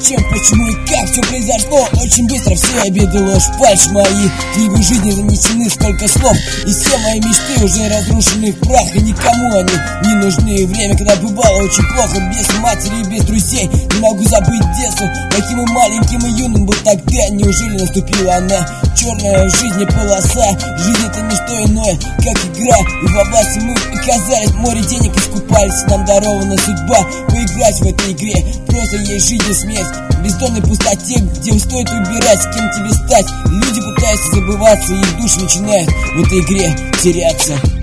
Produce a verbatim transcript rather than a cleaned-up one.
Зачем, почему и как все произошло? Очень быстро все обиды, ложь, фальшь мои книги жизни занесены, сколько слов. И все мои мечты уже разрушены в прах. И никому они не нужны. Время, когда бывало очень плохо, без матери и без друзей. Не могу забыть детство, каким и маленьким и юным был тогда. Неужели наступила она? Черная в жизни полоса. Жизнь это не что иное, как игра. И во власти мы оказались, море денег искупались. Нам дарована судьба поиграть в этой игре. Просто есть жизнь и смерть в бездонной пустоте, где стоит выбирать, с кем тебе стать. Люди пытаются забываться, и их души начинают в этой игре теряться.